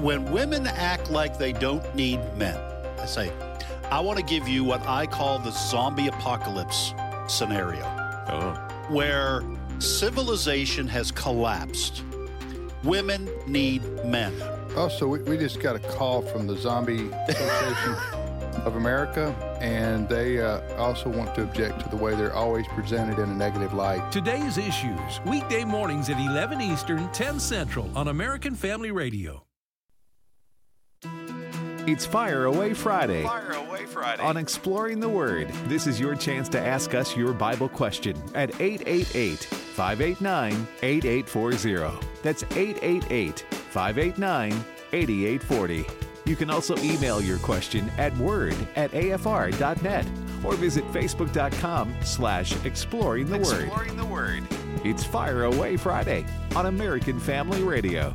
when women act like they don't need men, I say, I want to give you what I call the zombie apocalypse scenario, where civilization has collapsed. Women need men. Oh, so we just got a call from the Zombie Association of America, and they also want to object to the way they're always presented in a negative light. Today's Issues, weekday mornings at 11 Eastern, 10 Central on American Family Radio. It's Fire Away Friday. Fire Away Friday. On Exploring the Word. This is your chance to ask us your Bible question at 888-589-8840. That's 888-589-8840. You can also email your question at word@afr.net or visit facebook.com/exploring the word. Exploring the Word. It's Fire Away Friday on American Family Radio.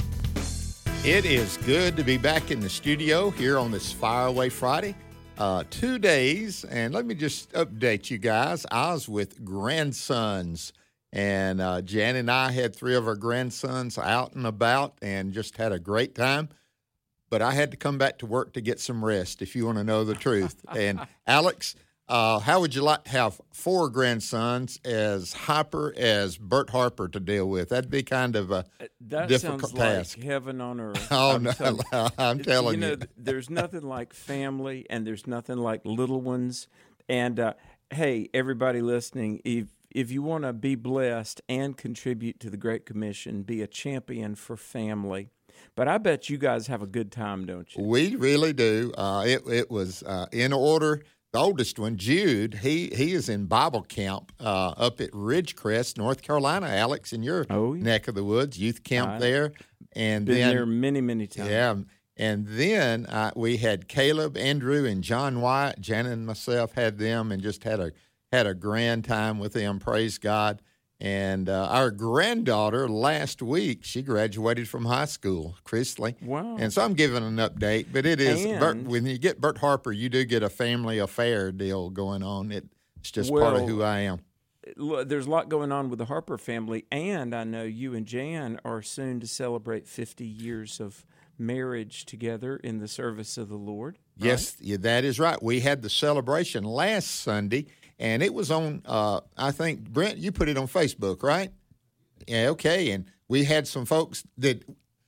It is good to be back in the studio here on this Fire Away Friday. 2 days, and let me just update you guys. I was with grandsons, and Jan and I had 3 of our grandsons out and about and just had a great time. But I had to come back to work to get some rest, if you want to know the truth. And Alex, how would you like to have 4 grandsons as hyper as Bert Harper to deal with? That'd be kind of a difficult task. Like heaven on earth. Oh, no, I'm telling you. There's nothing like family, and there's nothing like little ones. And, hey, everybody listening, if you want to be blessed and contribute to the Great Commission, be a champion for family. But I bet you guys have a good time, don't you? We really do. It was in order. The oldest one, Jude, he is in Bible camp up at Ridgecrest, North Carolina, Alex, in your neck of the woods, youth camp there. And been there many, many times. Yeah. And then we had Caleb, Andrew, and John Wyatt. Janet and myself had them and just had a grand time with them, praise God. And our granddaughter last week, she graduated from high school, Chrisley. Wow. And so I'm giving an update, but it is, when you get Bert Harper, you do get a family affair deal going on. It's just part of who I am. There's a lot going on with the Harper family, and I know you and Jan are soon to celebrate 50 years of marriage together in the service of the Lord. Right? Yes, that is right. We had the celebration last Sunday. And it was on, I think, Brent, you put it on Facebook, right? Yeah, okay. And we had some folks did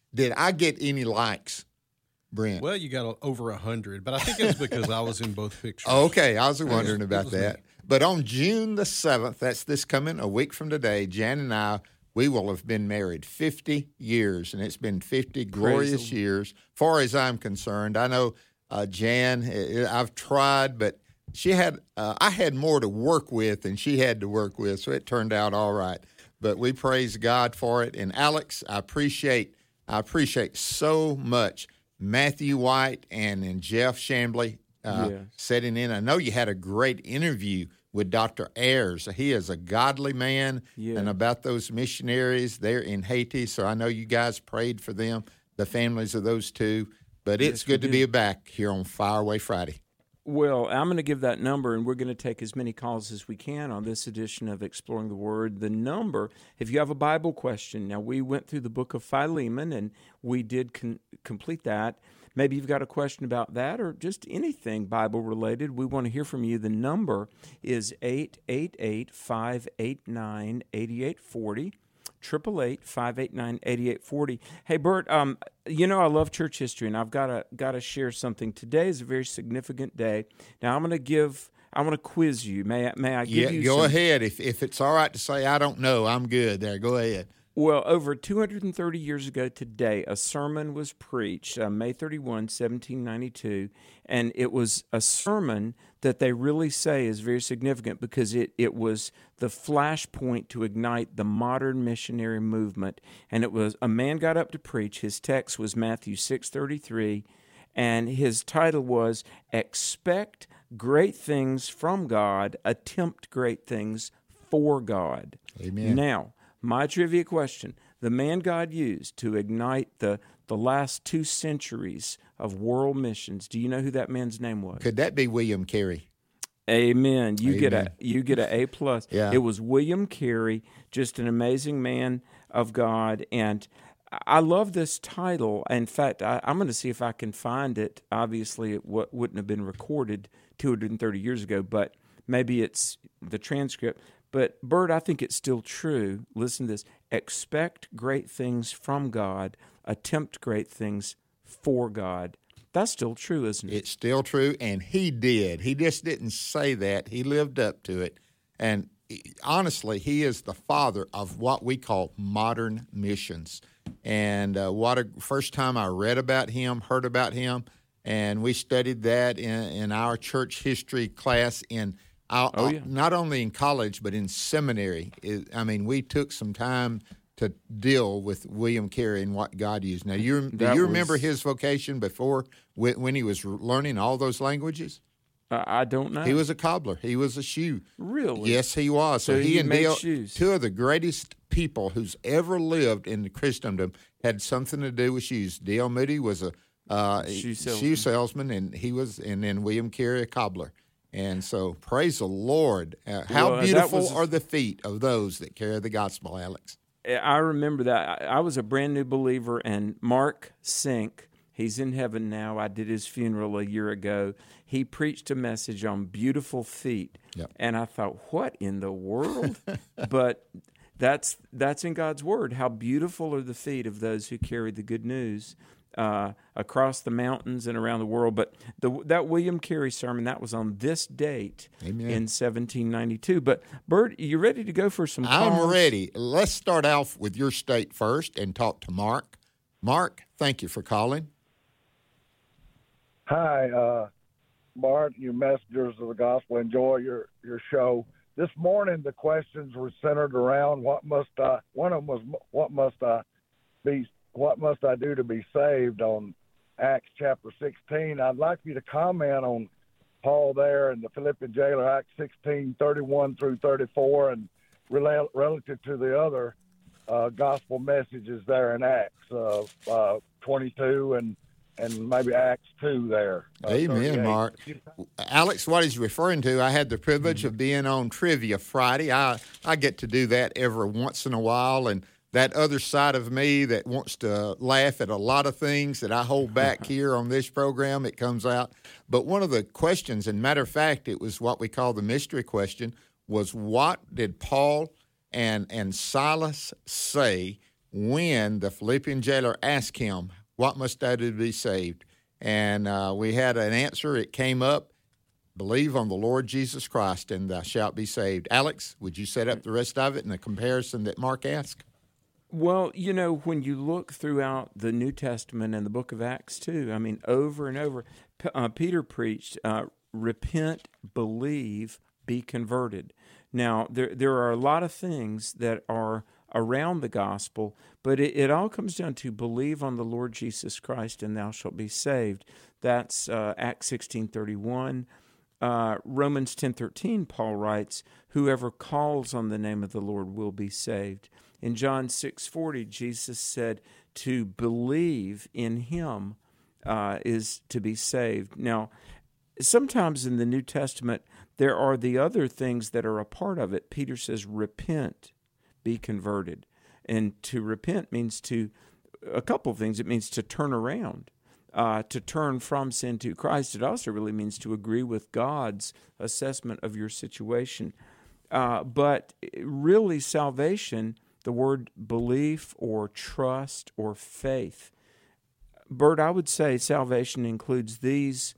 I get any likes, Brent? Well, you got over 100, but I think it's because I was in both pictures. Okay, I was wondering about that. Me. But on June the 7th, that's this coming a week from today, Jan and I, we will have been married 50 years, and it's been 50 glorious years, far as I'm concerned. I know, Jan, I've tried, but she had, I had more to work with than she had to work with, so it turned out all right. But we praise God for it. And Alex, I appreciate so much Matthew White and Jeff Chambly sitting in. I know you had a great interview with Dr. Ayers. He is a godly man, and about those missionaries there in Haiti. So I know you guys prayed for them, the families of those two. But it's good to be back here on Fire Away Friday. Well, I'm going to give that number, and we're going to take as many calls as we can on this edition of Exploring the Word. The number, if you have a Bible question, now we went through the book of Philemon, and we did complete that. Maybe you've got a question about that or just anything Bible-related. We want to hear from you. The number is 888-589-8840. 888-589-8840. Hey, Bert, you know I love church history, and I've got to share something. Today is a very significant day. Now, I want to quiz you. May I give you go ahead. If it's all right to say I don't know, I'm good there. Go ahead. Well, over 230 years ago today, a sermon was preached, May 31, 1792, and it was a sermon that they really say is very significant because it was the flashpoint to ignite the modern missionary movement. And it was, a man got up to preach. His text was Matthew 6:33, and his title was, Expect Great Things from God, Attempt Great Things for God. Amen. Now, my trivia question, the man God used to ignite the last 2 centuries of world missions, do you know who that man's name was? Could that be William Carey? Amen. You get an A+. Yeah. It was William Carey, just an amazing man of God. And I love this title. In fact, I'm going to see if I can find it. Obviously, it wouldn't have been recorded 230 years ago, but maybe it's the transcript. But, Bert, I think it's still true. Listen to this. Expect great things from God. Attempt great things for God. That's still true, isn't it? It's still true, and he did. He just didn't say that. He lived up to it. And honestly, he is the father of what we call modern missions. And first time I read about him, heard about him, and we studied that in our church history class not only in college, but in seminary. We took some time to deal with William Carey and what God used. Now, do you remember his vocation before when he was learning all those languages? I don't know. He was a cobbler. He was a shoe. Really? Yes, he was. So he and made Dale, shoes. two of the greatest people who's ever lived in Christendom, had something to do with shoes. D.L. Moody was a shoe salesman, and then William Carey, a cobbler. And so, praise the Lord. How beautiful are the feet of those that carry the gospel, Alex. I remember that. I was a brand new believer, and Mark Sink, he's in heaven now. I did his funeral a year ago. He preached a message on beautiful feet. Yep. And I thought, what in the world? But that's in God's word. How beautiful are the feet of those who carry the good news across the mountains and around the world. But that William Carey sermon, that was on this date. Amen. In 1792. But, Bert, you ready to go for some calls? I'm ready. Let's start off with your state first and talk to Mark. Mark, thank you for calling. Hi, Bart, you messengers of the gospel. Enjoy your show. This morning, the questions were centered around one of them was, what must I do to be saved on Acts chapter 16. I'd like you to comment on Paul there in the Philippian jailer, Acts 16:31 through 34, and relative to the other gospel messages there in Acts 22 and maybe Acts 2 there. Amen, Mark. Alex, what he's referring to, I had the privilege of being on Trivia Friday. I get to do that every once in a while, and that other side of me that wants to laugh at a lot of things that I hold back here on this program, it comes out. But one of the questions, and matter of fact, it was what we call the mystery question, was what did Paul and Silas say when the Philippian jailer asked him, what must I do to be saved? And we had an answer. It came up, believe on the Lord Jesus Christ, and thou shalt be saved. Alex, would you set up the rest of it in the comparison that Mark asked? Well, when you look throughout the New Testament and the book of Acts too, over and over, Peter preached, repent, believe, be converted. Now, there are a lot of things that are around the gospel, but it all comes down to believe on the Lord Jesus Christ and thou shalt be saved. That's Acts 16:31. Romans 10:13, Paul writes, whoever calls on the name of the Lord will be saved. In John 6:40, Jesus said to believe in him is to be saved. Now, sometimes in the New Testament, there are the other things that are a part of it. Peter says, repent, be converted. And to repent means a couple of things. It means to turn around, to turn from sin to Christ. It also really means to agree with God's assessment of your situation. But really, salvation, the word belief or trust or faith. Bert, I would say salvation includes these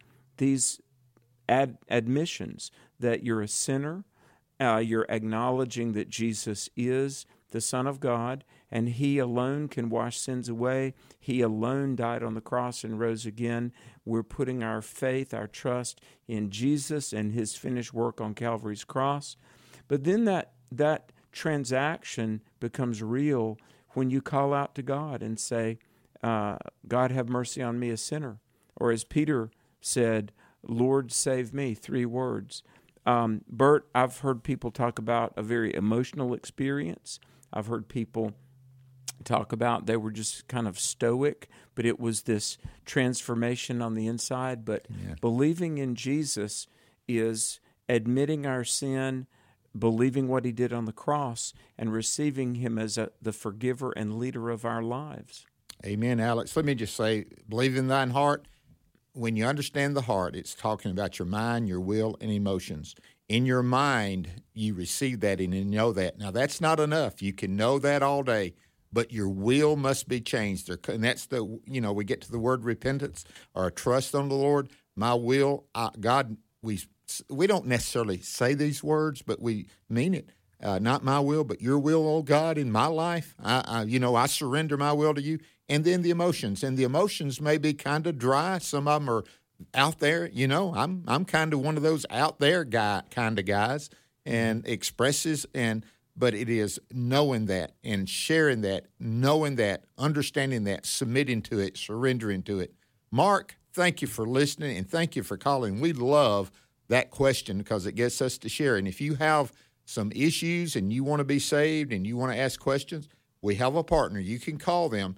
admissions that you're a sinner, you're acknowledging that Jesus is the Son of God, and He alone can wash sins away. He alone died on the cross and rose again. We're putting our faith, our trust in Jesus and His finished work on Calvary's cross. But then that transaction becomes real when you call out to God and say, God, have mercy on me, a sinner. Or as Peter said, Lord, save me, 3 words. Bert, I've heard people talk about a very emotional experience. I've heard people talk about they were just kind of stoic, but it was this transformation on the inside. But believing in Jesus is admitting our sin, believing what he did on the cross and receiving him as the forgiver and leader of our lives. Amen, Alex. Let me just say, believe in thine heart. When you understand the heart, it's talking about your mind, your will, and emotions. In your mind, you receive that and you know that. Now, that's not enough. You can know that all day, but your will must be changed. And that's we get to the word repentance or trust on the Lord. My will, God, we don't necessarily say these words, but we mean it. Not my will, but your will, oh God, in my life. I surrender my will to you. And then the emotions. And the emotions may be kind of dry. Some of them are out there. I'm kind of one of those out there kind of guys and expresses. But it is knowing that and sharing that, knowing that, understanding that, submitting to it, surrendering to it. Mark, thank you for listening and thank you for calling. We love that question because it gets us to share. And if you have some issues and you want to be saved and you want to ask questions, we have a partner. You can call them,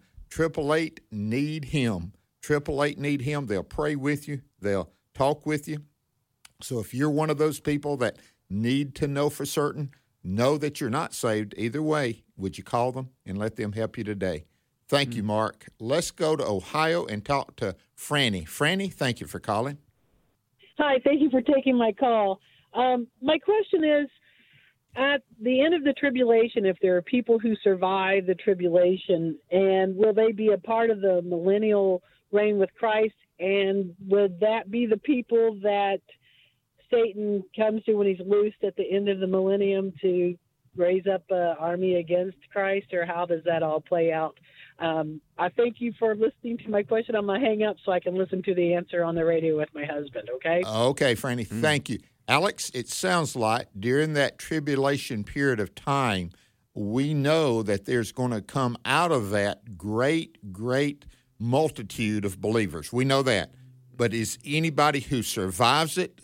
888-NEED-HIM. 888-NEED-HIM. They'll pray with you. They'll talk with you. So if you're one of those people that need to know for certain, know that you're not saved either way, would you call them and let them help you today? Thank you, Mark. Let's go to Ohio and talk to Franny. Franny, thank you for calling. Hi, thank you for taking my call. My question is, at the end of the tribulation, if there are people who survive the tribulation, and will they be a part of the millennial reign with Christ? And would that be the people that Satan comes to when he's loosed at the end of the millennium to raise up an army against Christ, or how does that all play out? I thank you for listening to my question. I'm going to hang up so I can listen to the answer on the radio with my husband, okay? Okay, Franny, thank you. Alex, it sounds like during that tribulation period of time, we know that there's going to come out of that great multitude of believers. We know that. But is anybody who survives it,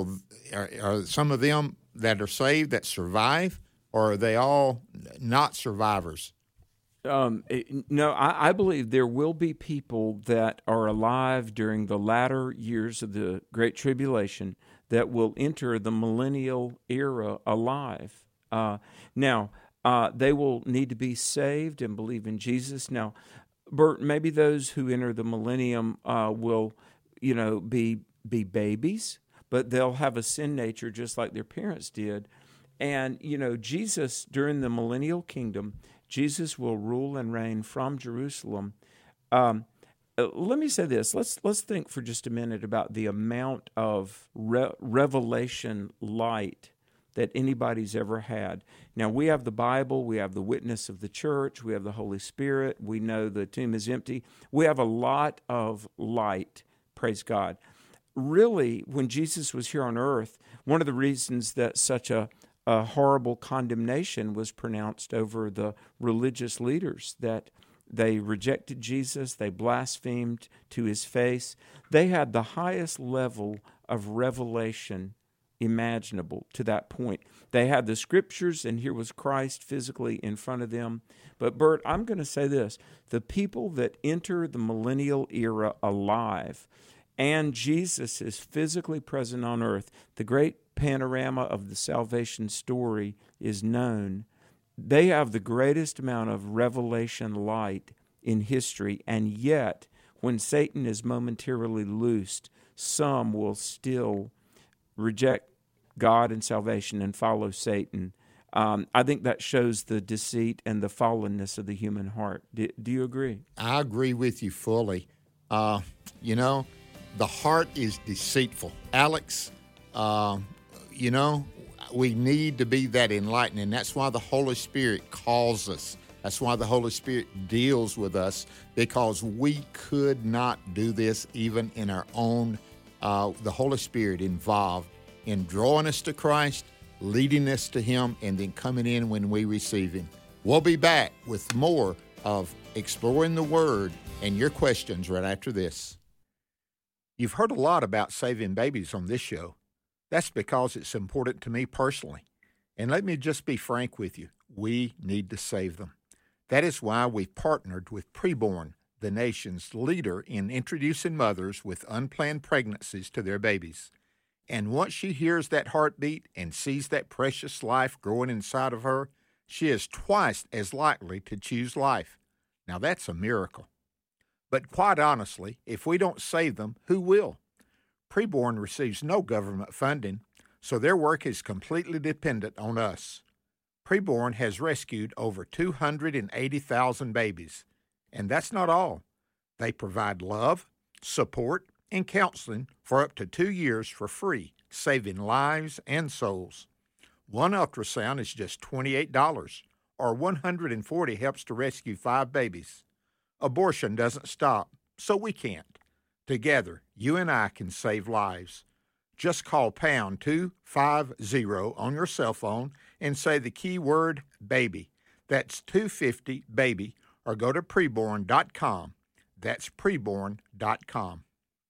are some of them that are saved that survive, or are they all not survivors? No, I believe there will be people that are alive during the latter years of the Great Tribulation that will enter the millennial era alive. Now, they will need to be saved and believe in Jesus. Now, Bert, maybe those who enter the millennium will, be babies, but they'll have a sin nature just like their parents did. And, Jesus, during the millennial kingdom, Jesus will rule and reign from Jerusalem. Let me say this. Let's think for just a minute about the amount of revelation light that anybody's ever had. Now, we have the Bible. We have the witness of the church. We have the Holy Spirit. We know the tomb is empty. We have a lot of light, praise God. Really, when Jesus was here on earth, one of the reasons that such a horrible condemnation was pronounced over the religious leaders, that they rejected Jesus, they blasphemed to his face. They had the highest level of revelation imaginable to that point. They had the scriptures, and here was Christ physically in front of them. But Bert, I'm going to say this. The people that enter the millennial era alive, and Jesus is physically present on earth, the great panorama of the salvation story is known. They have the greatest amount of revelation light in history, and yet, when Satan is momentarily loosed, some will still reject God and salvation and follow Satan. I think that shows the deceit and the fallenness of the human heart. Do you agree? I agree with you fully. The heart is deceitful. Alex, we need to be that enlightened, and that's why the Holy Spirit calls us. That's why the Holy Spirit deals with us, because we could not do this even in our own. The Holy Spirit involved in drawing us to Christ, leading us to Him, and then coming in when we receive Him. We'll be back with more of Exploring the Word and your questions right after this. You've heard a lot about saving babies on this show. That's because it's important to me personally. And let me just be frank with you. We need to save them. That is why we've partnered with Preborn, the nation's leader in introducing mothers with unplanned pregnancies to their babies. And once she hears that heartbeat and sees that precious life growing inside of her, she is twice as likely to choose life. Now, that's a miracle. But quite honestly, if we don't save them, who will? Preborn receives no government funding, so their work is completely dependent on us. Preborn has rescued over 280,000 babies. And that's not all. They provide love, support, and counseling for up to 2 years for free, saving lives and souls. One ultrasound is just $28, or $140 helps to rescue 5 babies. Abortion doesn't stop, so we can't. Together, you and I can save lives. Just call pound 250 on your cell phone and say the keyword baby. That's 250 baby, or go to preborn.com. That's preborn.com.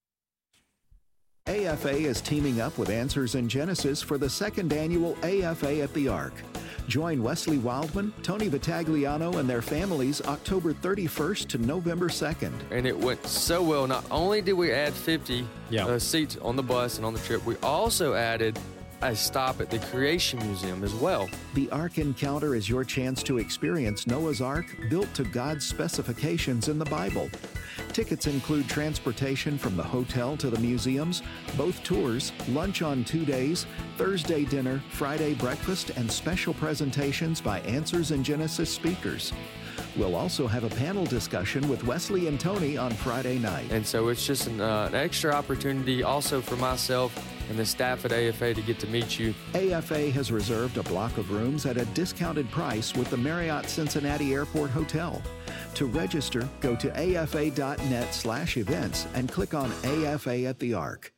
AFA is teaming up with Answers in Genesis for the second annual AFA at the Ark. Join Wesley Wildman, Tony Vitagliano, and their families October 31st to November 2nd. And it went so well. Not only did we add 50 seats on the bus and on the trip, we also added a stop at the Creation Museum as well. The Ark Encounter is your chance to experience Noah's Ark built to God's specifications in the Bible. Tickets include transportation from the hotel to the museums, both tours, lunch on 2 days, Thursday dinner, Friday breakfast, and special presentations by Answers in Genesis speakers. We'll also have a panel discussion with Wesley and Tony on Friday night. And so it's just an extra opportunity also for myself and the staff at AFA to get to meet you. AFA has reserved a block of rooms at a discounted price with the Marriott Cincinnati Airport Hotel. To register, go to afa.net/events and click on AFA at the Ark.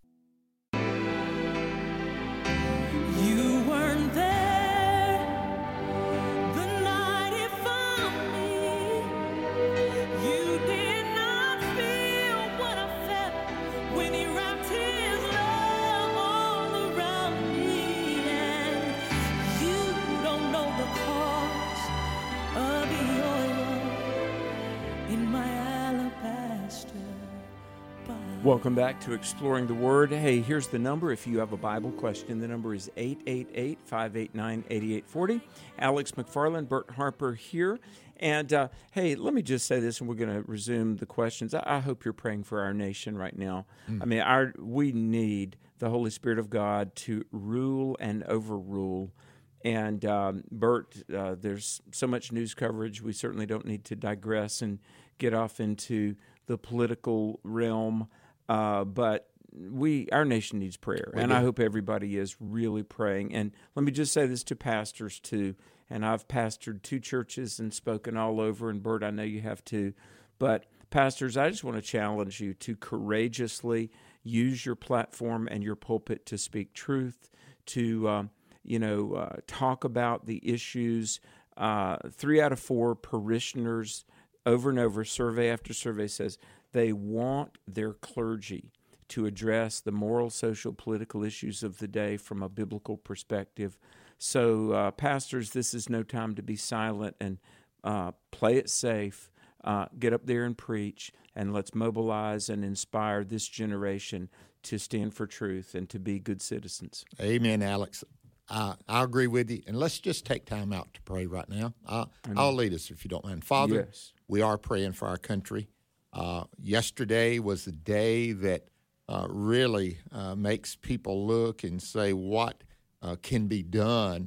You weren't there the night it found me. You did not feel what I felt when he wrapped his love all around me. And you don't know the cost of the oil in my alabaster box. Welcome back to Exploring the Word. Hey, here's the number if you have a Bible question. The number is 888-589-8840. Alex McFarland, Bert Harper here. And, hey, let me just say this, and we're going to resume the questions. I hope you're praying for our nation right now. I mean, we need the Holy Spirit of God to rule and overrule. And, Bert, there's so much news coverage. We certainly don't need to digress and get off into the political realm. But our nation needs prayer, and I hope everybody is really praying. And let me just say this to pastors too. And I've pastored 2 churches and spoken all over. And Bert, I know you have too. But pastors, I just want to challenge you to courageously use your platform and your pulpit to speak truth, to talk about the issues. 3 out of 4 parishioners, over and over, survey after survey says they want their clergy to address the moral, social, political issues of the day from a biblical perspective. So, pastors, this is no time to be silent and play it safe. Get up there and preach, and let's mobilize and inspire this generation to stand for truth and to be good citizens. Amen, Alex. I agree with you. And let's just take time out to pray right now. I'll lead us if you don't mind. Father, we are praying for our country. Yesterday was the day that really makes people look and say what can be done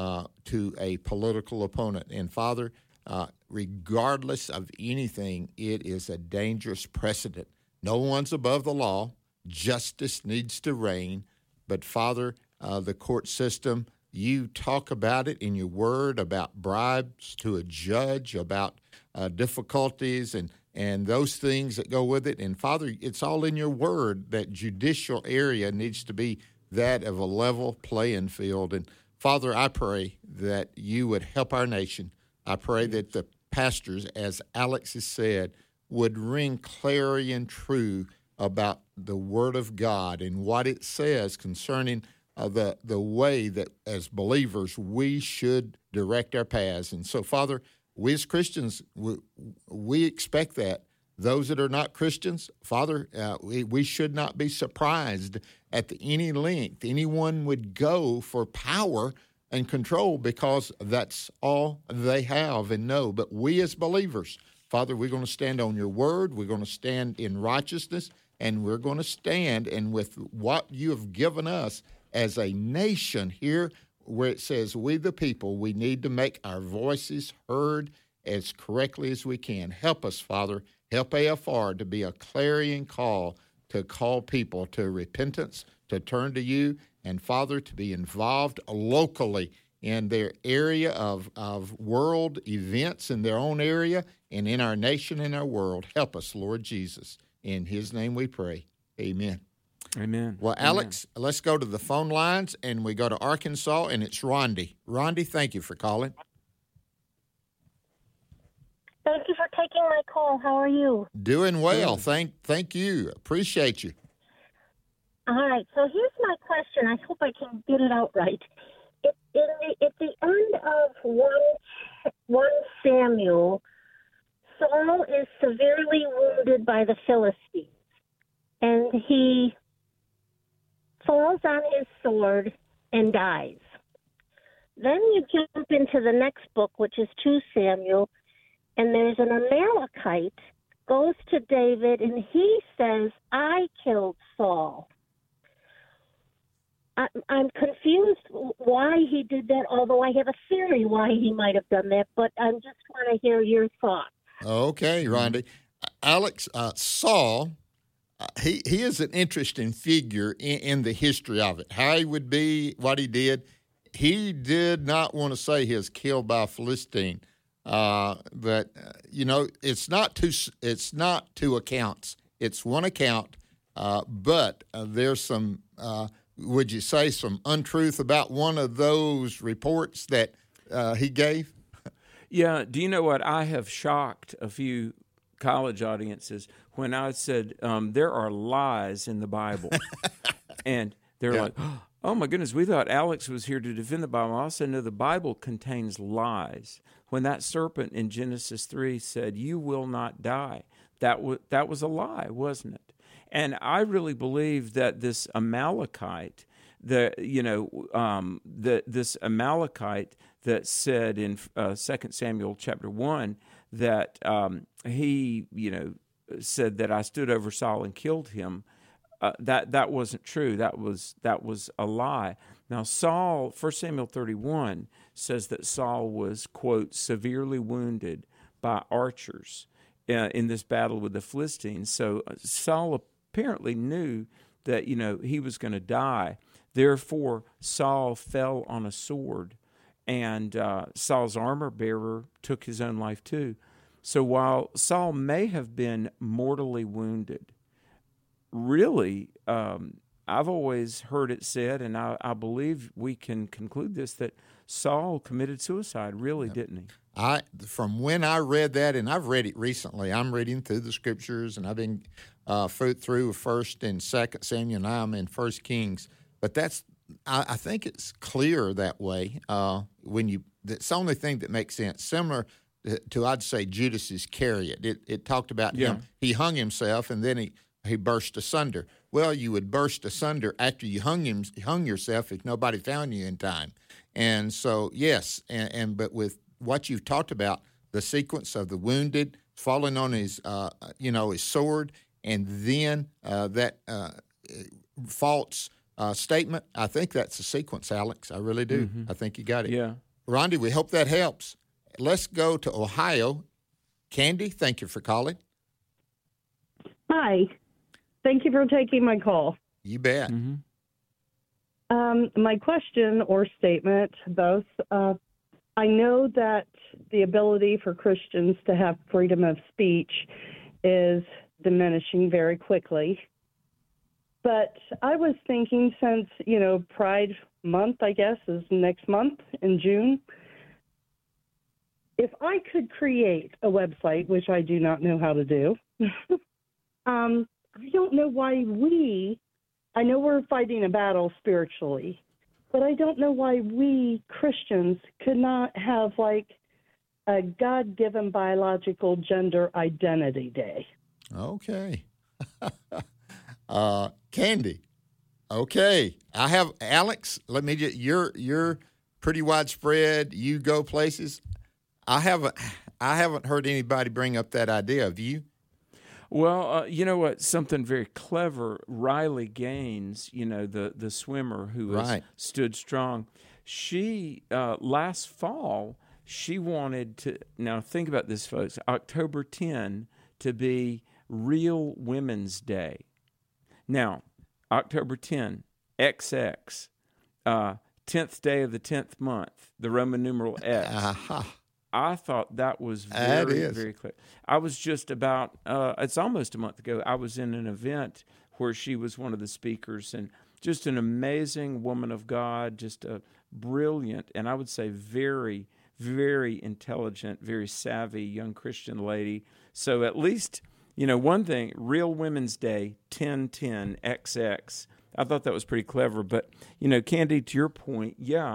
to a political opponent. And Father, regardless of anything, it is a dangerous precedent. No one's above the law. Justice needs to reign. But Father, the court system, you talk about it in your word, about bribes to a judge, about difficulties and those things that go with it. And Father, it's all in your word that judicial area needs to be that of a level playing field. And Father, I pray that you would help our nation. I pray that the pastors, as Alex has said, would ring clarion true about the word of God and what it says concerning the way that as believers we should direct our paths. And so, Father, we as Christians, we expect that those that are not Christians, Father, we should not be surprised at any length anyone would go for power and control, because that's all they have and know. But we as believers, Father, we're going to stand on your word. We're going to stand in righteousness, and we're going to stand and with what you have given us as a nation here, where it says we the people, we need to make our voices heard as correctly as we can. Help us, Father. Help AFR to be a clarion call to call people to repentance, to turn to you, and, Father, to be involved locally in their area of world events in their own area and in our nation and our world. Help us, Lord Jesus. In his name we pray. Amen. Amen. Well, Alex, let's go to the phone lines, and we go to Arkansas, and it's Rondi. Rondi, thank you for calling. Thank you for taking my call. How are you? Doing well. Thank you. Appreciate you. All right. So here's my question. I hope I can get it out right. At the end of 1 Samuel, Saul is severely wounded by the Philistines, and he falls on his sword and dies. Then you jump into the next book, which is 2 Samuel, and there's an Amalekite goes to David, and he says, I killed Saul. I'm confused why he did that, although I have a theory why he might have done that, but I just want to hear your thoughts. Okay, Rondi. Alex, Saul, he is an interesting figure in the history of it. How he would be, what he did. He did not want to say he was killed by a Philistine, but it's not two accounts. It's one account, but there's some. Would you say some untruth about one of those reports that he gave? Yeah. Do you know what? I have shocked a few college audiences when I said there are lies in the Bible. And they're like, oh, my goodness, we thought Alex was here to defend the Bible. I also know the Bible contains lies. When that serpent in Genesis 3 said, you will not die, that was a lie, wasn't it? And I really believe that this Amalekite, this Amalekite that said in 2 Samuel chapter 1 that he, said that I stood over Saul and killed him, that wasn't true. That was a lie. Now Saul, 1 Samuel 31 says that Saul was, quote, severely wounded by archers in this battle with the Philistines. So Saul apparently knew that, he was going to die. Therefore, Saul fell on a sword, and Saul's armor bearer took his own life too. So while Saul may have been mortally wounded, really, I've always heard it said, and I believe we can conclude this, that Saul committed suicide, really, didn't he? From when I read that, and I've read it recently, I'm reading through the scriptures, and I've been through 1 and 2 Samuel, and I'm in 1 Kings. But I think it's clear that way. That's the only thing that makes sense. Similar to, I'd say, Judas Iscariot. It talked about him. He hung himself, and then he burst asunder. Well, you would burst asunder after you hung yourself if nobody found you in time. And so, yes, but with what you've talked about, the sequence of the wounded falling on his sword, and then that false statement, I think that's the sequence, Alex. I really do. Mm-hmm. I think you got it. Yeah. Rondi, we hope that helps. Let's go to Ohio. Candy, thank you for calling. Hi. Thank you for taking my call. You bet. Mm-hmm. My question or statement, both, I know that the ability for Christians to have freedom of speech is diminishing very quickly. But I was thinking since, Pride Month, I guess, is next month in June, if I could create a website, which I do not know how to do, I don't know why I know we're fighting a battle spiritually, but I don't know why we Christians could not have like a God-given biological gender identity day. Okay. Candy. Okay. I have Alex. Let me get you're pretty widespread. You go places. I haven't heard anybody bring up that idea. Have you? Well, you know what? Something very clever. Riley Gaines, the swimmer who has stood strong. She last fall she wanted to. Now think about this, folks. October 10 to be Real Women's Day. Now, October 10, XX, 10th day of the 10th month, the Roman numeral X. I thought that was very clear. I was just about, it's almost a month ago, I was in an event where she was one of the speakers, and just an amazing woman of God, just a brilliant, and I would say very, very intelligent, very savvy young Christian lady. So at least, one thing, Real Women's Day, 10/10 XX. I thought that was pretty clever. But, Candy, to your point,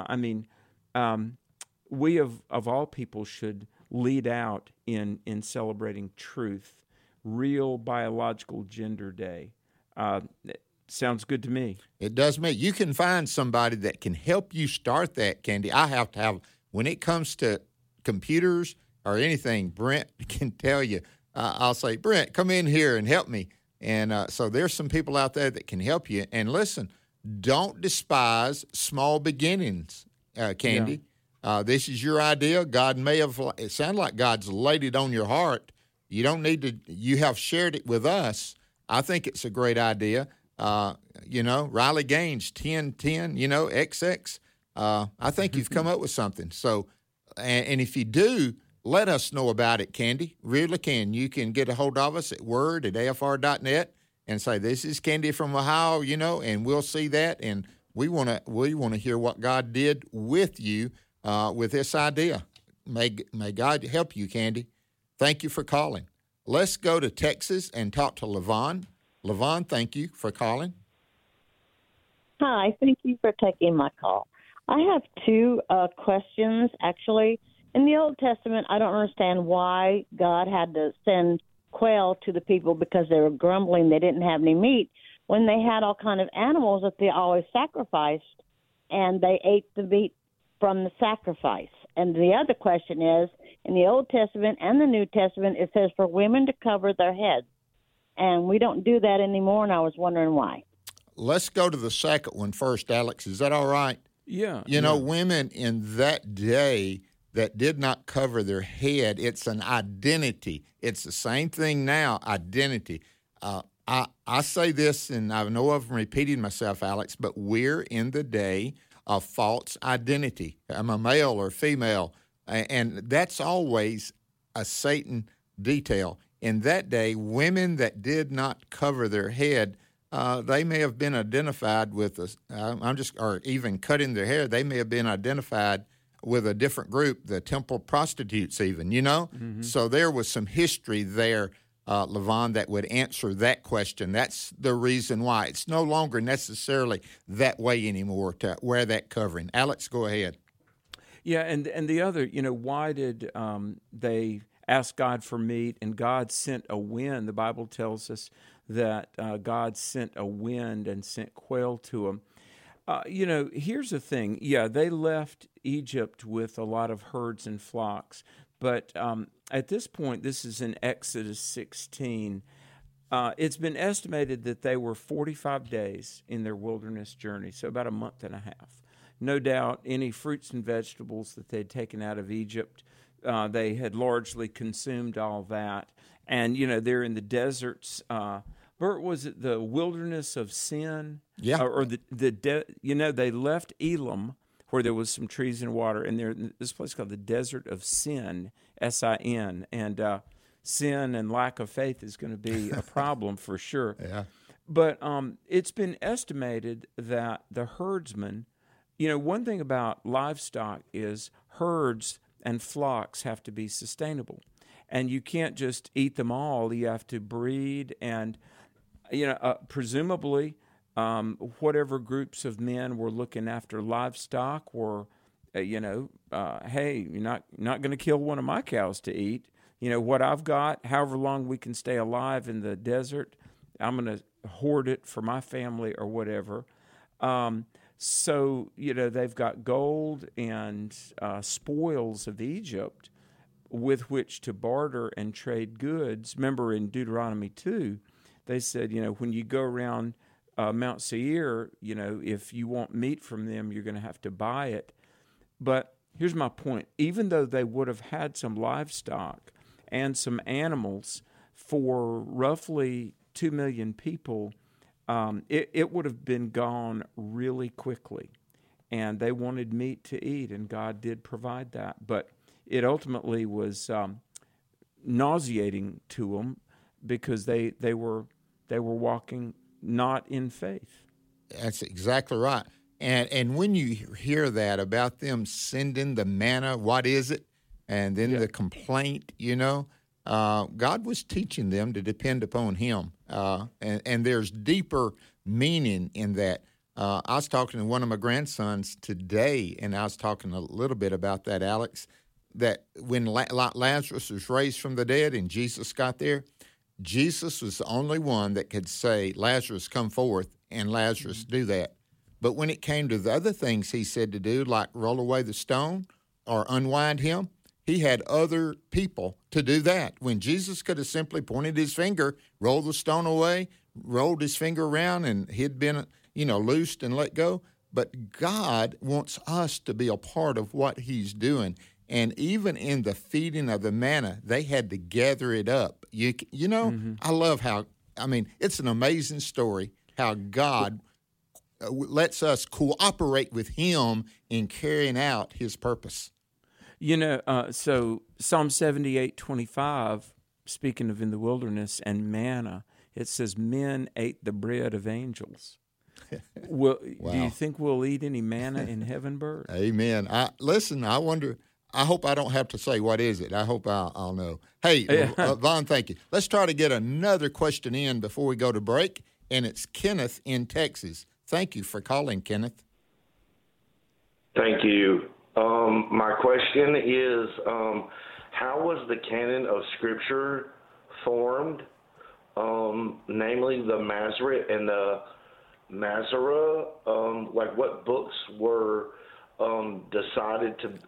we of all people should lead out in celebrating truth. Real Biological Gender Day. Sounds good to me. It does me. You can find somebody that can help you start that, Candy. I have to have, when it comes to computers or anything, Brent can tell you. I'll say, Brent, come in here and help me. And so there's some people out there that can help you. And listen, don't despise small beginnings, Candy. Yeah. This is your idea. God may have, it sounds like God's laid it on your heart. You don't need to, you have shared it with us. I think it's a great idea. Riley Gaines, 10/10, XX. I think you've come up with something. So, and if you do, let us know about it, Candy. Really can. You can get a hold of us at word@afr.net and say, this is Candy from Ohio, and we'll see that. And we want to hear what God did with you with this idea. May God help you, Candy. Thank you for calling. Let's go to Texas and talk to Levon. Levon, thank you for calling. Hi, thank you for taking my call. I have two questions, actually. In the Old Testament, I don't understand why God had to send quail to the people because they were grumbling they didn't have any meat when they had all kind of animals that they always sacrificed, and they ate the meat from the sacrifice. And the other question is, in the Old Testament and the New Testament, it says for women to cover their heads. And we don't do that anymore, and I was wondering why. Let's go to the second one first, Alex. Is that all right? Yeah. Women in that day that did not cover their head, it's an identity. It's the same thing now, identity. I say this, and I know I'm repeating myself, Alex, but we're in the day of false identity. I'm a male or female, and that's always a Satan detail. In that day, women that did not cover their head, they may have been identified with, or even cutting their hair, they may have been identified with a different group, the temple prostitutes even, Mm-hmm. So there was some history there, Levon, that would answer that question. That's the reason why. It's no longer necessarily that way anymore to wear that covering. Alex, go ahead. Yeah, and the other, why did they ask God for meat, and God sent a wind? The Bible tells us that God sent a wind and sent quail to them. Here's the thing. Yeah, they left Egypt with a lot of herds and flocks, but at this point, this is in Exodus 16, it's been estimated that they were 45 days in their wilderness journey, so about a month and a half. No doubt any fruits and vegetables that they'd taken out of Egypt, they had largely consumed all that. And, they're in the deserts. Bert, was it the wilderness of sin? Yeah. Or they left Elam, where there was some trees and water, and they're in this place called the Desert of Sin, S-I-N. And sin and lack of faith is going to be a problem for sure. Yeah. But it's been estimated that the herdsmen, one thing about livestock is herds and flocks have to be sustainable. And you can't just eat them all. You have to breed and, presumably whatever groups of men were looking after livestock were, hey, you're not going to kill one of my cows to eat. what I've got, however long we can stay alive in the desert, I'm going to hoard it for my family or whatever. So, they've got gold and spoils of Egypt with which to barter and trade goods. Remember in Deuteronomy 2, they said, when you go around Mount Seir, if you want meat from them, you're going to have to buy it. But here's my point. Even though they would have had some livestock and some animals for roughly 2 million people, it would have been gone really quickly. And they wanted meat to eat, and God did provide that. But it ultimately was nauseating to them because they were walking not in faith. That's exactly right. And when you hear that about them sending the manna, what is it? And then the complaint, God was teaching them to depend upon Him. And there's deeper meaning in that. I was talking to one of my grandsons today, and I was talking a little bit about that, Alex, that when Lazarus was raised from the dead and Jesus got there, Jesus was the only one that could say, Lazarus, come forth, and Lazarus do that. But when it came to the other things he said to do, like roll away the stone or unwind him, he had other people to do that. When Jesus could have simply pointed his finger, rolled the stone away, rolled his finger around, and he'd been, loosed and let go. But God wants us to be a part of what He's doing. And even in the feeding of the manna, they had to gather it up. I love it's an amazing story how God lets us cooperate with Him in carrying out His purpose. So Psalm 78:25, speaking of in the wilderness and manna, it says, men ate the bread of angels. Wow. Do you think we'll eat any manna in heaven, Bert? Amen. I wonder... I hope I don't have to say what is it. I hope I'll know. Hey, Vaughn, thank you. Let's try to get another question in before we go to break, and it's Kenneth in Texas. Thank you for calling, Kenneth. Thank you. My question is, how was the canon of Scripture formed, namely the Masoret and the Masorah? What books were decided to...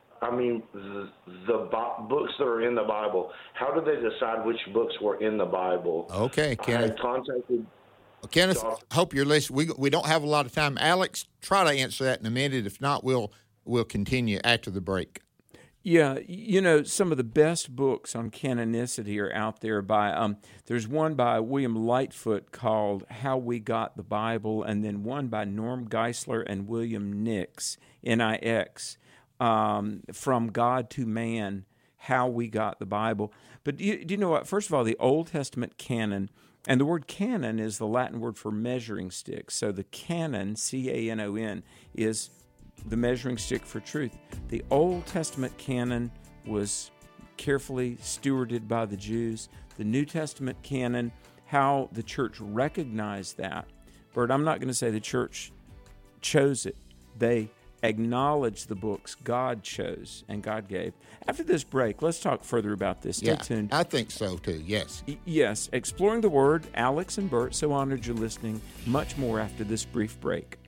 the books that are in the Bible, how did they decide which books were in the Bible? Okay, Kenneth. I contacted... Kenneth, hope you're listening. We don't have a lot of time. Alex, try to answer that in a minute. If not, we'll continue after the break. Yeah, some of the best books on canonicity are out there by, there's one by William Lightfoot called How We Got the Bible, and then one by Norm Geisler and William Nix, N-I-X, From God to Man, How We Got the Bible. But do you know what? First of all, the Old Testament canon, and the word canon is the Latin word for measuring stick. So the canon, C-A-N-O-N, is the measuring stick for truth. The Old Testament canon was carefully stewarded by the Jews. The New Testament canon, how the church recognized that. Bert, I'm not going to say the church chose it. They acknowledge the books God chose and God gave. After this break, let's talk further about this. Stay tuned. I think so too, yes. Yes, Exploring the Word, Alex and Bert, so honored you're listening. Much more after this brief break.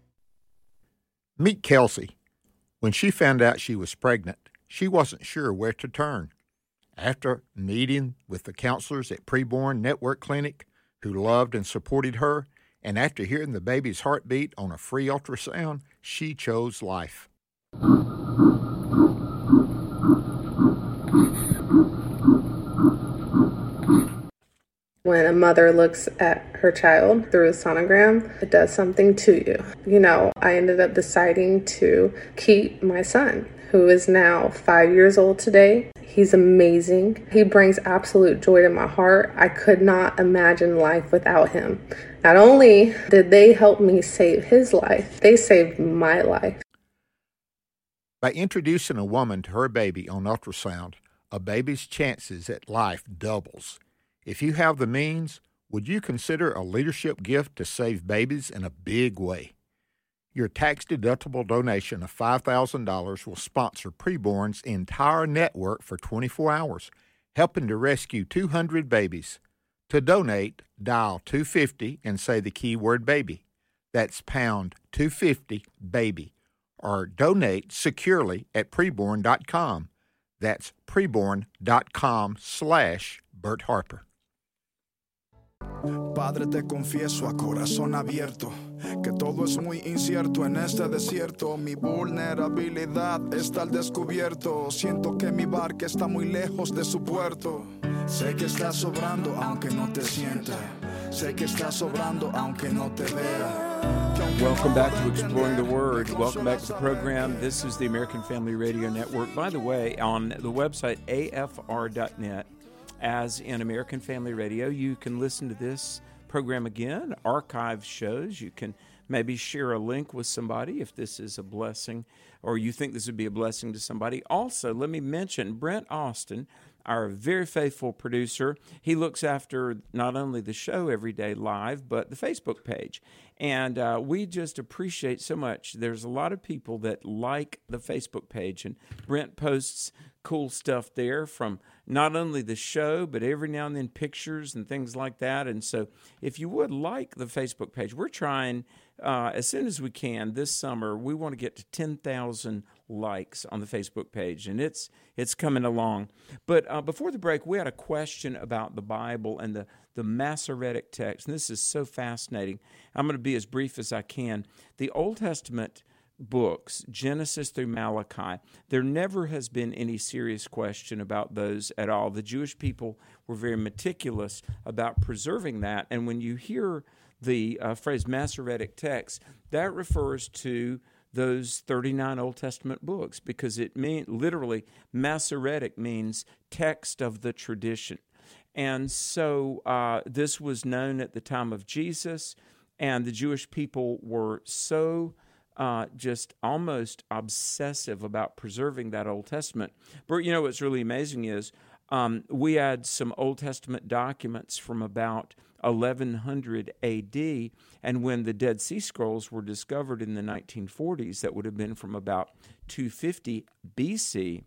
Meet Kelsey. When she found out she was pregnant, she wasn't sure where to turn. After meeting with the counselors at Preborn Network Clinic who loved and supported her, and after hearing the baby's heartbeat on a free ultrasound, she chose life. When a mother looks at her child through a sonogram, it does something to you. I ended up deciding to keep my son, who is now 5 years old today. He's amazing. He brings absolute joy to my heart. I could not imagine life without him. Not only did they help me save his life, they saved my life. By introducing a woman to her baby on ultrasound, a baby's chances at life doubles. If you have the means, would you consider a leadership gift to save babies in a big way? Your tax-deductible donation of $5,000 will sponsor Preborn's entire network for 24 hours. helping to rescue 200 babies. To donate, dial 250 and say the keyword baby. That's pound 250 baby. Or donate securely at preborn.com. That's preborn.com/Bert Harper. Padre, te confieso a corazón abierto que todo es muy incierto en este desierto. Mi vulnerabilidad está al descubierto. Siento que mi barca está muy lejos de su puerto. Sé que está sobrando aunque no te sienta. Sé que está sobrando aunque no te vea. Welcome back to Exploring the Word. Welcome back to the program. This is the American Family Radio Network. By the way, on the website afr.net, as in American Family Radio, you can listen to this program again, archive shows. You can maybe share a link with somebody if this is a blessing or you think this would be a blessing to somebody. Also, let me mention Brent Austin, our very faithful producer. He looks after not only the show Every Day Live, but the Facebook page. And we just appreciate so much. There's a lot of people that like the Facebook page, and Brent posts cool stuff there from not only the show, but every now and then pictures and things like that. And so if you would like the Facebook page, we're trying as soon as we can this summer, we want to get to 10,000 likes on the Facebook page, and it's coming along. But before the break, we had a question about the Bible and the Masoretic text, and this is so fascinating. I'm going to be as brief as I can. The Old Testament books, Genesis through Malachi, there never has been any serious question about those at all. The Jewish people were very meticulous about preserving that, and when you hear the phrase Masoretic text, that refers to those 39 Old Testament books, because it literally, Masoretic means text of the tradition. And so this was known at the time of Jesus, and the Jewish people were so just almost obsessive about preserving that Old Testament. Bert, you know what's really amazing is we had some Old Testament documents from about 1100 A.D., and when the Dead Sea Scrolls were discovered in the 1940s, that would have been from about 250 B.C.,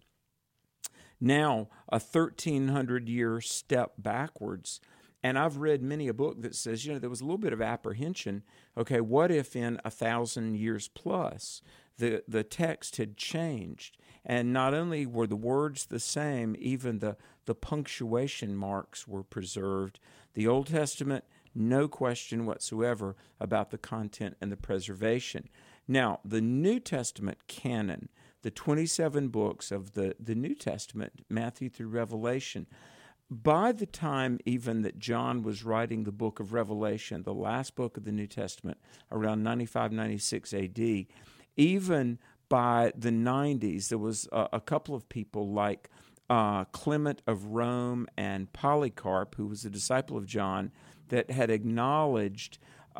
now a 1,300-year step backwards. And I've read many a book that says, there was a little bit of apprehension. Okay, what if in 1,000 years plus the text had changed? And not only were the words the same, even the punctuation marks were preserved. The Old Testament, no question whatsoever about the content and the preservation. Now, the New Testament canon, the 27 books of the New Testament, Matthew through Revelation, by the time even that John was writing the book of Revelation, the last book of the New Testament, around 95, 96 A.D., even by the 90s, there was a couple of people like Clement of Rome and Polycarp, who was a disciple of John, that had acknowledged,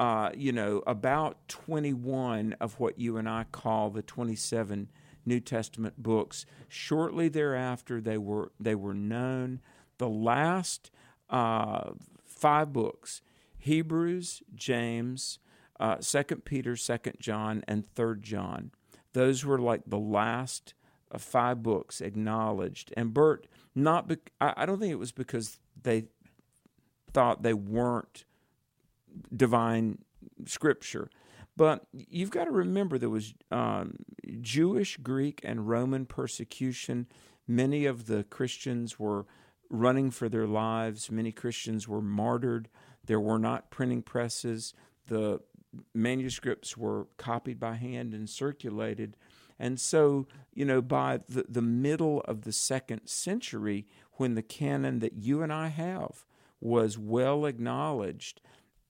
about 21 of what you and I call the 27 New Testament books. Shortly thereafter, they were known. The last 5 books, Hebrews, James, 2 Peter, 2 John, and 3 John, those were like the last 5 books acknowledged. And Bert, I don't think it was because they thought they weren't divine scripture, but you've got to remember there was Jewish, Greek, and Roman persecution. Many of the Christians were running for their lives. Many Christians were martyred. There were not printing presses. The manuscripts were copied by hand and circulated. And so, by the middle of the 2nd century, when the canon that you and I have was well acknowledged,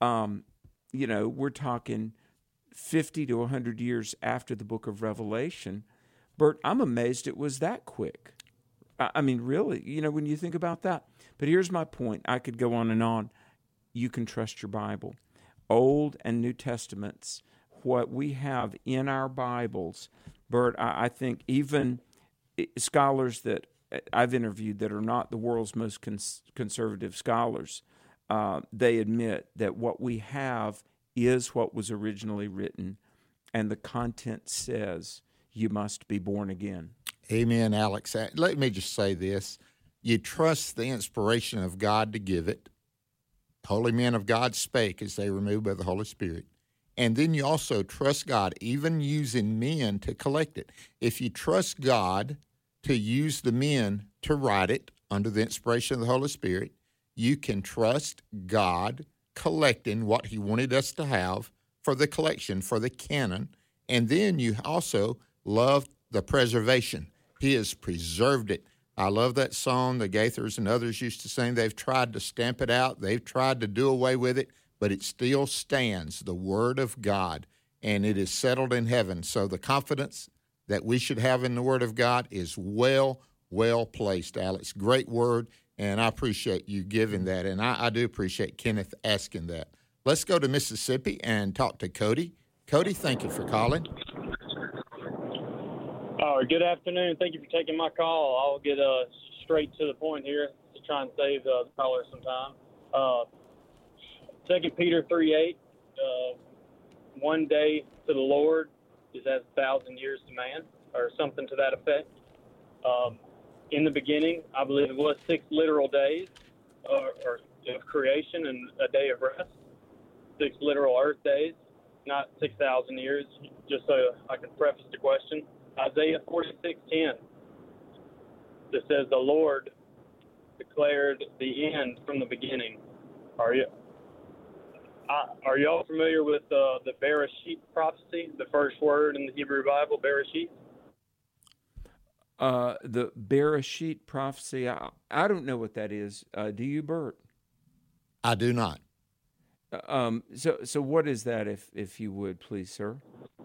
we're talking 50 to 100 years after the book of Revelation. Bert, I'm amazed it was that quick. I mean, really, when you think about that. But here's my point. I could go on and on. You can trust your Bible. Old and New Testaments, what we have in our Bibles, Bert, I think even scholars that I've interviewed that are not the world's most conservative scholars, they admit that what we have is what was originally written, and the content says you must be born again. Amen, Alex. Let me just say this. You trust the inspiration of God to give it. Holy men of God spake as they were moved by the Holy Spirit. And then you also trust God, even using men to collect it. If you trust God to use the men to write it under the inspiration of the Holy Spirit, you can trust God collecting what he wanted us to have for the collection, for the canon. And then you also love the preservation. He has preserved it. I love that song the Gaithers and others used to sing. They've tried to stamp it out. They've tried to do away with it, but it still stands, the Word of God, and it is settled in heaven. So the confidence that we should have in the Word of God is well placed, Alex. Great word, and I appreciate you giving that, and I do appreciate Kenneth asking that. Let's go to Mississippi and talk to Cody. Cody, thank you for calling. Good afternoon. Thank you for taking my call. I'll get straight to the point here to try and save the caller some time. 2 Peter 3:8, one day to the Lord is as 1,000 years to man, or something to that effect. In the beginning, I believe it was 6 literal days of creation and a day of rest. 6 literal earth days, not 6,000 years, just so I can preface the question. Isaiah 46:10, that says, the Lord declared the end from the beginning. Are y'all familiar with the Bereshit prophecy, the first word in the Hebrew Bible, Bereshit? The Bereshit prophecy, I don't know what that is. Do you, Bert? I do not. So what is that, if you would, please, sir?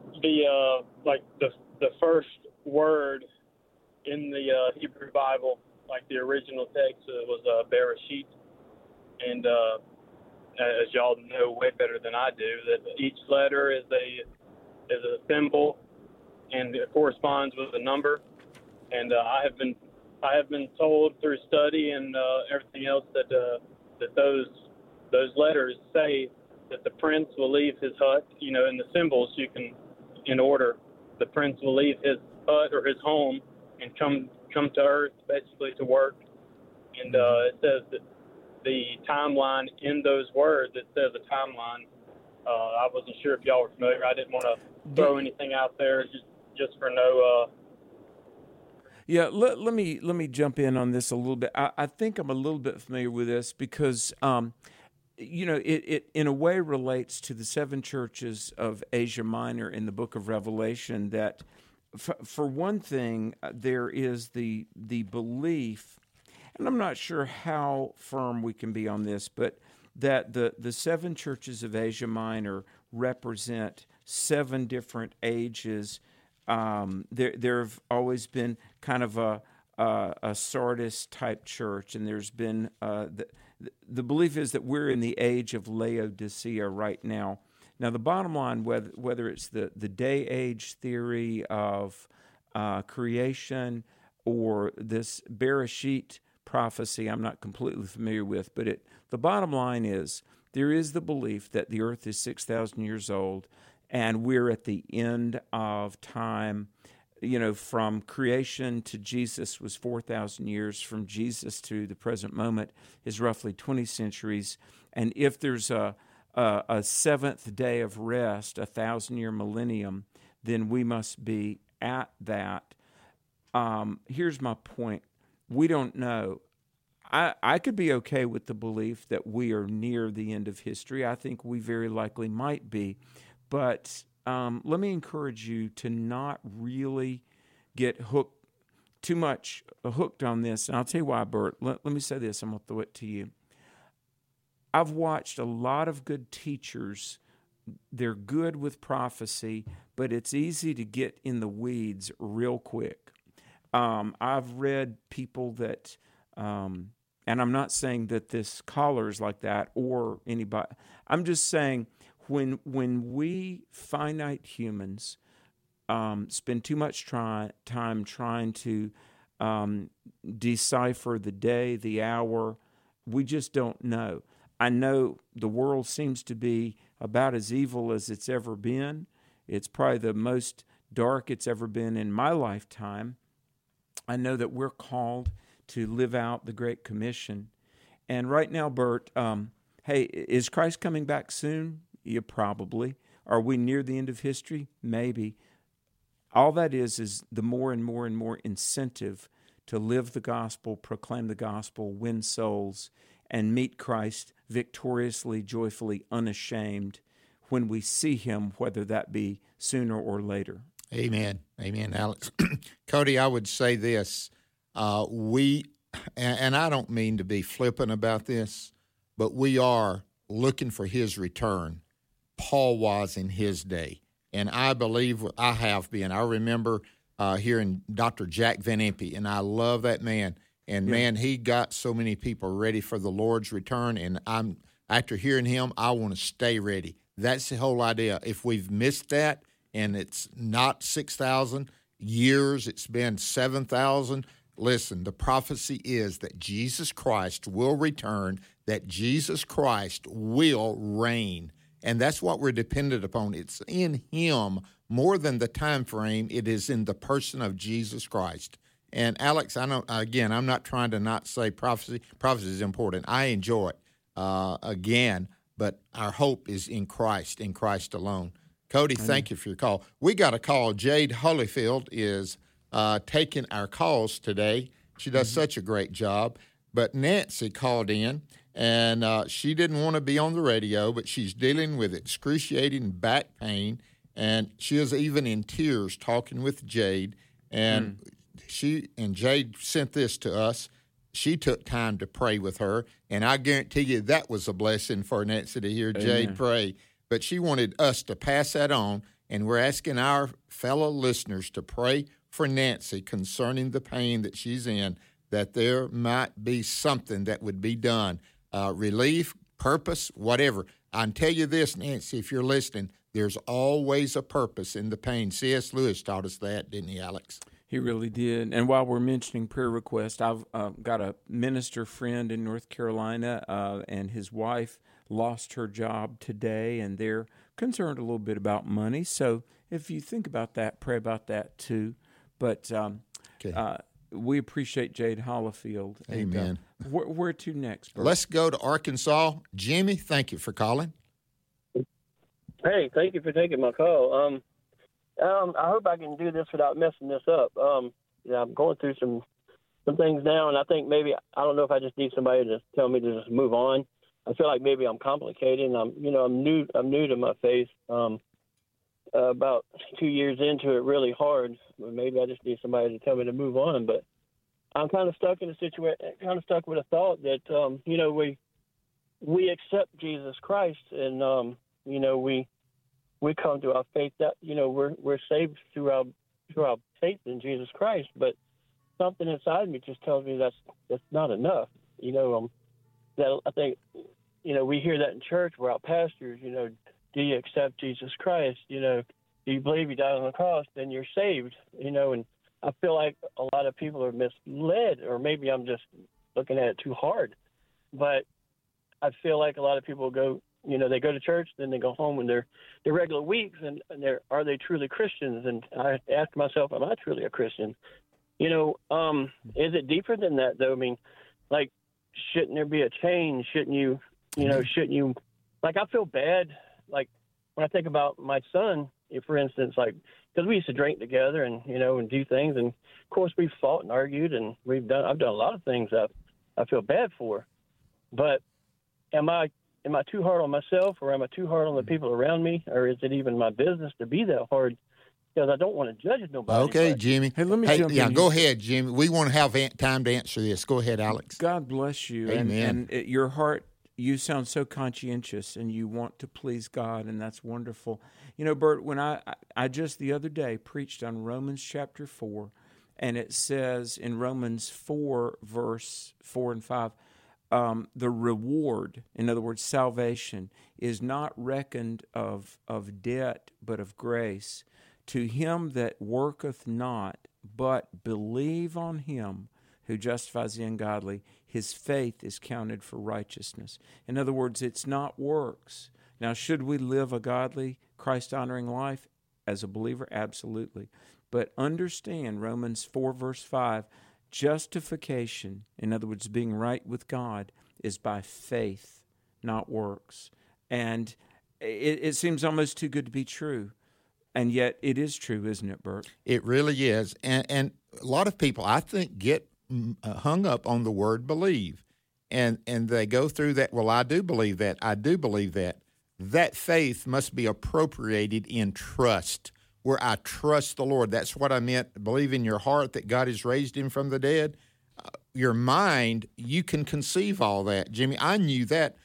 The first word in the Hebrew Bible, like the original text, was Bereshit, and as y'all know way better than I do, that each letter is a symbol, and it corresponds with a number. And I have been told through study and everything else that those letters say that the prince will leave his hut. You know, in the symbols you can, in order, the prince will leave his hut or his home and come to earth, basically to work. And it says that the timeline in those words, it says a timeline. I wasn't sure if y'all were familiar. I didn't want to throw anything out there just for no. Yeah, let me jump in on this a little bit. I think I'm a little bit familiar with this because, it in a way relates to the 7 churches of Asia Minor in the book of Revelation. That, for one thing, there is the belief, and I'm not sure how firm we can be on this, but that the 7 churches of Asia Minor represent 7 different ages. There have always been kind of a Sardis type church, and there's been the belief is that we're in the age of Laodicea right now. Now, the bottom line, whether it's the day age theory of creation or this Bereshit prophecy, I'm not completely familiar with, but the bottom line is there is the belief that the earth is 6,000 years old, and we're at the end of time. You know, from creation to Jesus was 4,000 years. From Jesus to the present moment is roughly 20 centuries. And if there's a 7th day of rest, 1,000-year millennium, then we must be at that. Here's my point. We don't know. I could be okay with the belief that we are near the end of history. I think we very likely might be. But let me encourage you to not really get too much hooked on this. And I'll tell you why, Bert. Let me say this. I'm going to throw it to you. I've watched a lot of good teachers. They're good with prophecy, but it's easy to get in the weeds real quick. I've read people that, and I'm not saying that this caller is like that or anybody. I'm just saying, when we finite humans spend too much time trying to decipher the day, the hour, we just don't know. I know the world seems to be about as evil as it's ever been. It's probably the most dark it's ever been in my lifetime. I know that we're called to live out the Great Commission. And right now, Bert, hey, is Christ coming back soon? Yeah, probably. Are we near the end of history? Maybe. All that is the more and more and more incentive to live the gospel, proclaim the gospel, win souls, and meet Christ victoriously, joyfully, unashamed when we see him, whether that be sooner or later. Amen. Amen, Alex. Cody, I would say this. And I don't mean to be flippant about this, but we are looking for his return. Paul was in his day, and I believe I have been. I remember hearing Dr. Jack Van Impe, and I love that man. And, man, he got so many people ready for the Lord's return, and after hearing him, I want to stay ready. That's the whole idea. If we've missed that, and it's not 6,000 years, it's been 7,000, listen, the prophecy is that Jesus Christ will return, that Jesus Christ will reign. And that's what we're dependent upon. It's in him more than the time frame. It is in the person of Jesus Christ. And Alex, I'm not trying to not say prophecy. Prophecy is important. I enjoy it, but our hope is in Christ alone. Cody, thank you for your call. We got a call. Jade Holyfield is taking our calls today. She does such a great job. But Nancy called in, and she didn't want to be on the radio, but she's dealing with excruciating back pain, and she is even in tears talking with Jade. And Jade sent this to us. She took time to pray with her, and I guarantee you that was a blessing for Nancy to hear Jade pray. But she wanted us to pass that on, and we're asking our fellow listeners to pray for Nancy concerning the pain that she's in, that there might be something that would be done, relief, purpose, whatever. I can tell you this, Nancy, if you're listening, there's always a purpose in the pain. C.S. Lewis taught us that, didn't he, Alex? He really did. And while we're mentioning prayer requests, I've got a minister friend in North Carolina, and his wife lost her job today, and they're concerned a little bit about money. So if you think about that, pray about that too. But we appreciate Jade Holyfield. Amen. Where to next, Bert? Let's go to Arkansas. Jimmy, thank you for calling. Hey, thank you for taking my call. I hope I can do this without messing this up. I'm going through some things now, and I think maybe, I don't know if I just need somebody to tell me to just move on. I feel like maybe I'm complicated, and I'm new to my faith. About 2 years into it, really hard. Maybe I just need somebody to tell me to move on. But I'm kind of stuck in a situation, kind of stuck with a thought that we accept Jesus Christ, and we come to our faith that we're saved through our faith in Jesus Christ. But something inside me just tells me that's not enough. That I think we hear that in church where our pastors, do you accept Jesus Christ? Do you believe he died on the cross? Then you're saved. And I feel like a lot of people are misled, or maybe I'm just looking at it too hard. But I feel like a lot of people go, they go to church, then they go home in their regular weeks, and are they truly Christians? And I ask myself, am I truly a Christian? Is it deeper than that, though? I mean, like, shouldn't there be a change? Shouldn't you, like, I feel bad, like, when I think about my son, for instance, like, because we used to drink together and, and do things. And, of course, we've fought and argued, and I've done a lot of things that I feel bad for. But am I too hard on myself, or am I too hard on the people around me, or is it even my business to be that hard? Because I don't want to judge nobody. Okay, Jimmy. Hey, let me jump in. Go ahead, Jimmy. We want to have time to answer this. Go ahead, Alex. God bless you. Amen. And your heart, you sound so conscientious, and you want to please God, and that's wonderful. Bert, when I just the other day preached on Romans chapter 4, and it says in Romans 4, verse 4 and 5, the reward, in other words, salvation, is not reckoned of debt, but of grace. To him that worketh not, but believe on him who justifies the ungodly, his faith is counted for righteousness. In other words, it's not works. Now, should we live a godly, Christ-honoring life as a believer? Absolutely. But understand Romans 4, verse 5, Justification, in other words, being right with God, is by faith, not works. And it seems almost too good to be true. And yet it is true, isn't it, Bert? It really is. And a lot of people, I think, get hung up on the word believe. And they go through that, well, I do believe that. I do believe that. That faith must be appropriated in trust, where I trust the Lord. That's what I meant. Believe in your heart that God has raised him from the dead. Your mind, you can conceive all that. Jimmy, I knew that.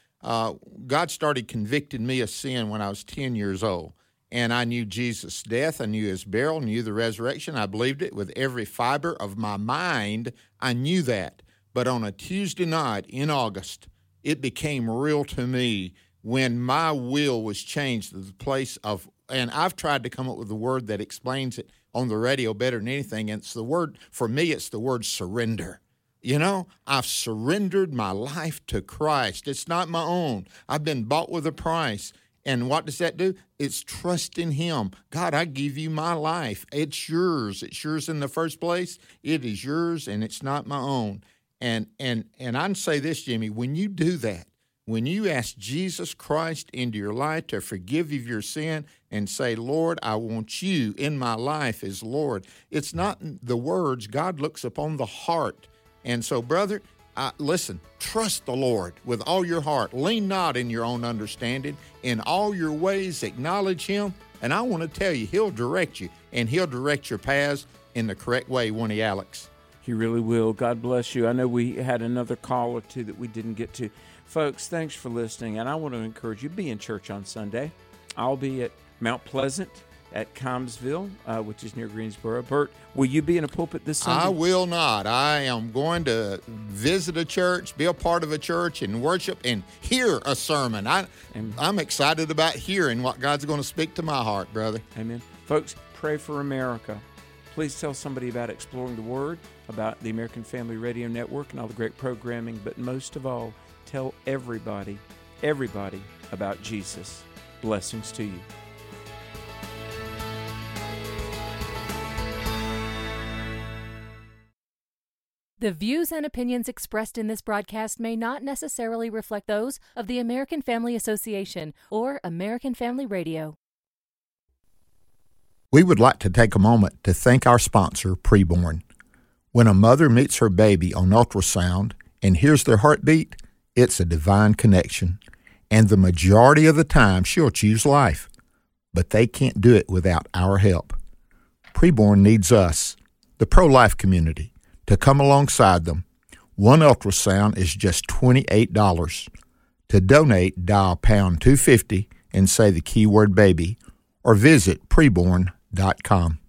God started convicting me of sin when I was 10 years old. And I knew Jesus' death. I knew his burial, knew the resurrection. I believed it with every fiber of my mind. I knew that. But on a Tuesday night in August, it became real to me when my will was changed to the place of, and I've tried to come up with a word that explains it on the radio better than anything. And it's the word, for me, it's the word surrender. You know, I've surrendered my life to Christ. It's not my own. I've been bought with a price. And what does that do? It's trust in him. God, I give you my life. It's yours. It's yours in the first place. It is yours, and it's not my own. And I'd say this, Jimmy, when you do that, when you ask Jesus Christ into your life to forgive you of your sin and say, Lord, I want you in my life as Lord, it's not the words. God looks upon the heart. And so, brother, listen, trust the Lord with all your heart. Lean not in your own understanding. In all your ways, acknowledge him. And I want to tell you, he'll direct you, and he'll direct your paths in the correct way, won't he, Alex? He really will. God bless you. I know we had another call or two that we didn't get to. Folks, thanks for listening. And I want to encourage you, be in church on Sunday. I'll be at Mount Pleasant at Combsville, which is near Greensboro. Bert, will you be in a pulpit this Sunday? I will not. I am going to visit a church, be a part of a church, and worship and hear a sermon. I'm excited about hearing what God's going to speak to my heart, brother. Amen. Folks, pray for America. Please tell somebody about Exploring the Word, about the American Family Radio Network and all the great programming, but most of all, tell everybody about Jesus. Blessings to you. The views and opinions expressed in this broadcast may not necessarily reflect those of the American Family Association or American Family Radio. We would like to take a moment to thank our sponsor, Preborn. When a mother meets her baby on ultrasound and hears their heartbeat, it's a divine connection. And the majority of the time, she'll choose life. But they can't do it without our help. Preborn needs us, the pro-life community, to come alongside them. One ultrasound is just $28. To donate, dial pound 250 and say the keyword baby, or visit preborn.com.